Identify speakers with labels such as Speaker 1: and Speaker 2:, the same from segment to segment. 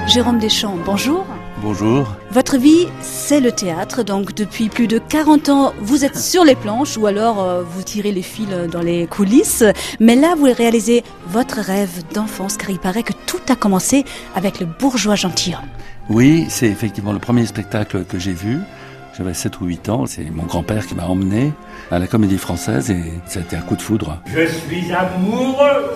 Speaker 1: Jérôme Deschamps, bonjour.
Speaker 2: Bonjour.
Speaker 1: Votre vie, c'est le théâtre, donc depuis plus de 40 ans, vous êtes sur les planches ou alors vous tirez les fils dans les coulisses. Mais là, vous réalisez votre rêve d'enfance, car il paraît que tout a commencé avec Le Bourgeois Gentilhomme.
Speaker 2: Oui, c'est effectivement le premier spectacle que j'ai vu. J'avais 7 ou 8 ans, c'est mon grand-père qui m'a emmené à la Comédie Française et ça a été un coup de foudre.
Speaker 3: Je suis amoureux.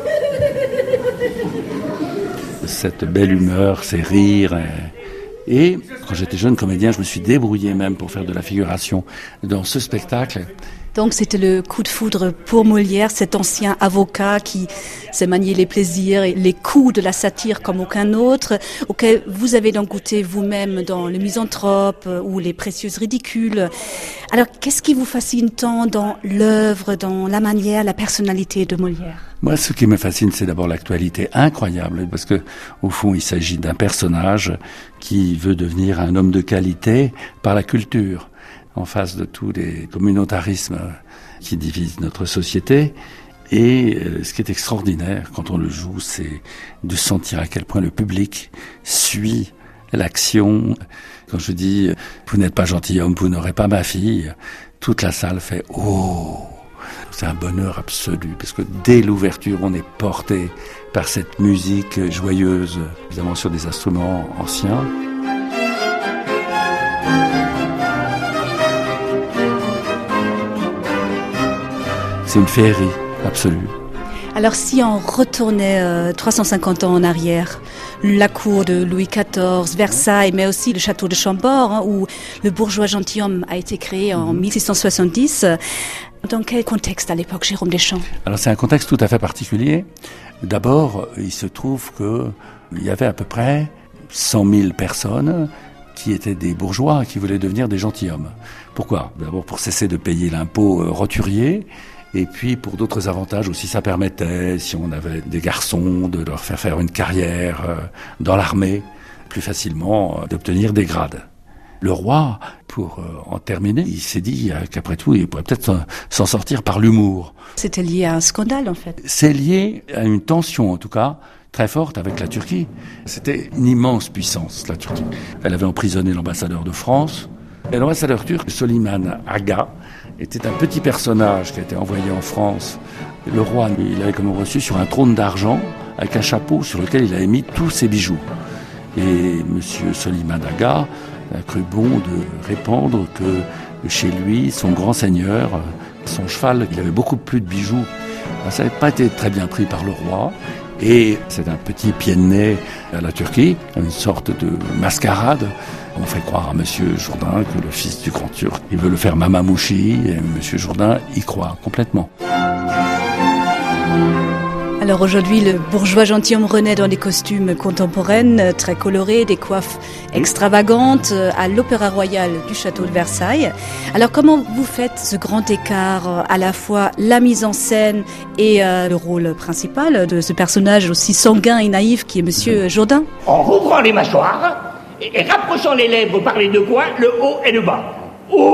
Speaker 2: Cette belle humeur, ces rires. Et quand j'étais jeune comédien, je me suis débrouillé même pour faire de la figuration dans ce spectacle.
Speaker 1: Donc c'était le coup de foudre pour Molière, cet ancien avocat qui sait manier les plaisirs et les coups de la satire comme aucun autre, auquel vous avez donc goûté vous-même dans Le Misanthrope ou Les Précieuses Ridicules. Alors qu'est-ce qui vous fascine tant dans l'œuvre, dans la manière, la personnalité de Molière ?
Speaker 2: Moi, ce qui me fascine, c'est d'abord l'actualité incroyable, parce que, au fond, il s'agit d'un personnage qui veut devenir un homme de qualité par la culture, en face de tous les communautarismes qui divisent notre société. Et ce qui est extraordinaire quand on le joue, c'est de sentir à quel point le public suit l'action. Quand je dis « vous n'êtes pas gentilhomme, vous n'aurez pas ma fille », toute la salle fait « oh ». C'est un bonheur absolu, parce que dès l'ouverture, on est porté par cette musique joyeuse, évidemment sur des instruments anciens. C'est une féerie absolue.
Speaker 1: Alors si on retournait 350 ans en arrière, la cour de Louis XIV, Versailles, mais aussi le château de Chambord, où le bourgeois gentilhomme a été créé en 1670, dans quel contexte à l'époque, Jérôme Deschamps ?
Speaker 2: Alors c'est un contexte tout à fait particulier. D'abord, il se trouve qu'il y avait à peu près 100 000 personnes qui étaient des bourgeois qui voulaient devenir des gentilshommes. Pourquoi ? D'abord pour cesser de payer l'impôt roturier, et puis pour d'autres avantages aussi, ça permettait, si on avait des garçons, de leur faire une carrière dans l'armée, plus facilement d'obtenir des grades. Le roi, pour en terminer, il s'est dit qu'après tout, il pourrait peut-être s'en sortir par l'humour.
Speaker 1: C'était lié à un scandale, en fait.
Speaker 2: C'est lié à une tension, en tout cas, très forte avec la Turquie. C'était une immense puissance, la Turquie. Elle avait emprisonné l'ambassadeur de France. Et l'ambassadeur turc, Soliman Aga, était un petit personnage qui a été envoyé en France. Le roi, il l'avait comme reçu sur un trône d'argent, avec un chapeau sur lequel il avait mis tous ses bijoux. Et monsieur Soliman Aga a cru bon de répandre que chez lui, son grand seigneur, son cheval, il avait beaucoup plus de bijoux. Ça n'avait pas été très bien pris par le roi. Et c'est un petit pied de nez à la Turquie, une sorte de mascarade. On fait croire à monsieur Jourdain que le fils du grand turc, il veut le faire mamamouchi, et monsieur Jourdain y croit complètement.
Speaker 1: Alors aujourd'hui, le bourgeois gentilhomme renaît dans des costumes contemporaines, très colorés, des coiffes extravagantes, à l'Opéra Royal du château de Versailles. Alors comment vous faites ce grand écart, à la fois la mise en scène et le rôle principal de ce personnage aussi sanguin et naïf qui est monsieur Jourdain ?
Speaker 3: En rouvrant les mâchoires et rapprochant les lèvres par les deux coins, le haut et le bas. Oh !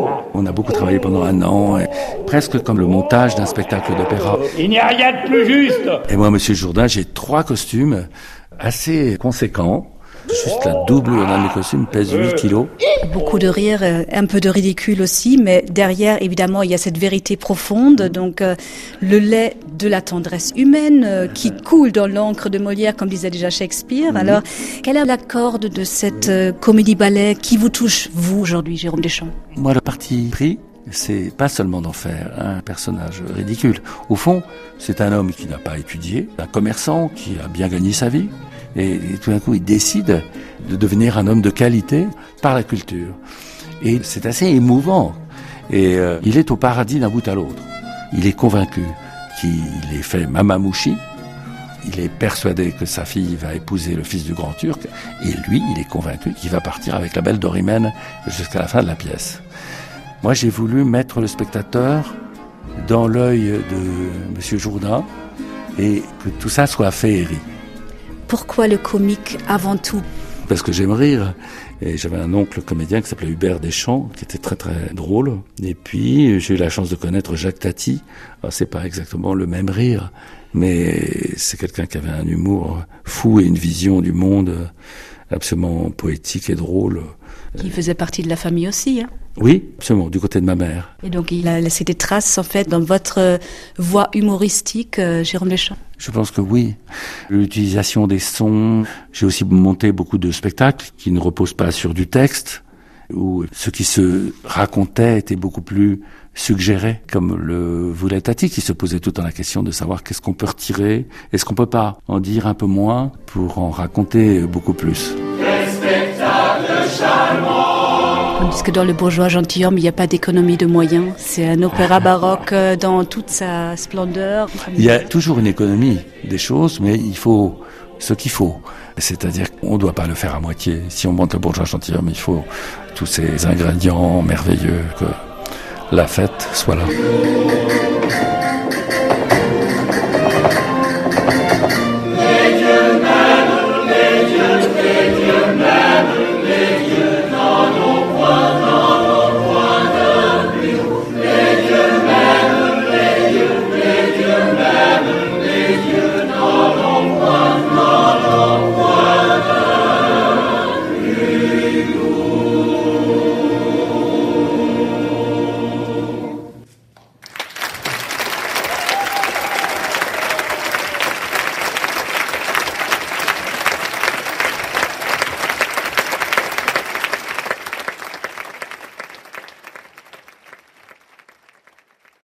Speaker 2: On a beaucoup travaillé pendant 1 an, presque comme le montage d'un spectacle d'opéra.
Speaker 3: Il n'y a rien de plus juste.
Speaker 2: Et moi, monsieur Jourdain, j'ai 3 costumes assez conséquents. Juste la double d'un de mes costumes pèse 8 kilos.
Speaker 1: Beaucoup de rire, un peu de ridicule aussi, mais derrière, évidemment, il y a cette vérité profonde, donc le lait de la tendresse humaine qui coule dans l'encre de Molière, comme disait déjà Shakespeare. Alors, quelle est la corde de cette comédie-ballet qui vous touche, vous, aujourd'hui, Jérôme Deschamps ?
Speaker 2: Moi, le parti pris, c'est pas seulement d'en faire un personnage ridicule. Au fond, c'est un homme qui n'a pas étudié, un commerçant qui a bien gagné sa vie. Et tout d'un coup, il décide de devenir un homme de qualité par la culture. Et c'est assez émouvant. Et il est au paradis d'un bout à l'autre. Il est convaincu qu'il est fait mamamouchi. Il est persuadé que sa fille va épouser le fils du grand turc. Et lui, il est convaincu qu'il va partir avec la belle Dorimène jusqu'à la fin de la pièce. Moi, j'ai voulu mettre le spectateur dans l'œil de monsieur Jourdain et que tout ça soit féerie.
Speaker 1: Pourquoi le comique avant tout ?
Speaker 2: parce que j'aime rire. Et j'avais un oncle comédien qui s'appelait Hubert Deschamps, qui était très très drôle. Et puis j'ai eu la chance de connaître Jacques Tati. Alors, c'est pas exactement le même rire, mais c'est quelqu'un qui avait un humour fou et une vision du monde absolument poétique et drôle.
Speaker 1: Qui faisait partie de la famille aussi, hein?
Speaker 2: Oui, absolument, du côté de ma mère.
Speaker 1: Et donc il a laissé des traces en fait dans votre voix humoristique, Jérôme Deschamps.
Speaker 2: Je pense que oui. L'utilisation des sons. J'ai aussi monté beaucoup de spectacles qui ne reposent pas sur du texte, où ce qui se racontait était beaucoup plus suggéré, comme le voulait Tati, qui se posait tout le temps la question de savoir qu'est-ce qu'on peut retirer, est-ce qu'on peut pas en dire un peu moins pour en raconter beaucoup plus.
Speaker 4: Quel spectacle charmant!
Speaker 1: Tandis que dans Le Bourgeois gentilhomme, il n'y a pas d'économie de moyens. C'est un opéra baroque dans toute sa splendeur.
Speaker 2: Il y a toujours une économie des choses, mais il faut ce qu'il faut. C'est-à-dire qu'on ne doit pas le faire à moitié. Si on monte Le Bourgeois gentilhomme, il faut tous ces ingrédients merveilleux, que la fête soit là.